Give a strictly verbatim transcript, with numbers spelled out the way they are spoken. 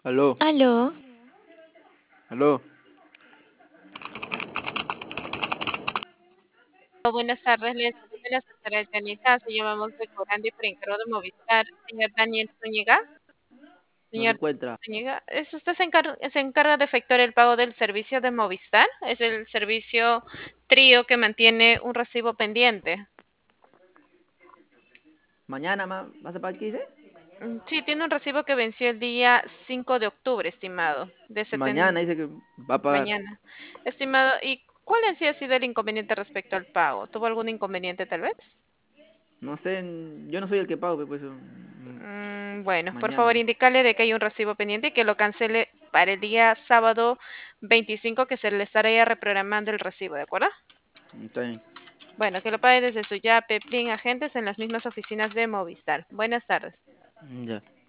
Aló, Aló, aló. Buenas tardes, les saluda la secretaria Janita, se llamamos de Corandi por encargo de Movistar. Señor Daniel Zúñiga, No se señor encuentra. Zúñiga, ¿es usted se encar- se encarga de efectuar el pago del servicio de Movistar? Es el servicio trío que mantiene un recibo pendiente. Mañana más, ¿vas a pagar quince? Mm, Sí, tiene un recibo que venció el día cinco de octubre, estimado, de seten- Mañana dice que va a pagar. mañana. Estimado, ¿y cuál en sí ha sido el inconveniente respecto al pago? ¿Tuvo algún inconveniente tal vez? No sé, n- yo no soy el que pago, pues eso, mm, Mm, bueno, por mañana. favor, indicarle de que hay un recibo pendiente y que lo cancele para el día sábado veinticinco, que se le estaría reprogramando el recibo, ¿de acuerdo? Está bien. Bueno, que lo pague desde su Yape, Plin, agentes en las mismas oficinas de Movistar. Buenas tardes. Ya.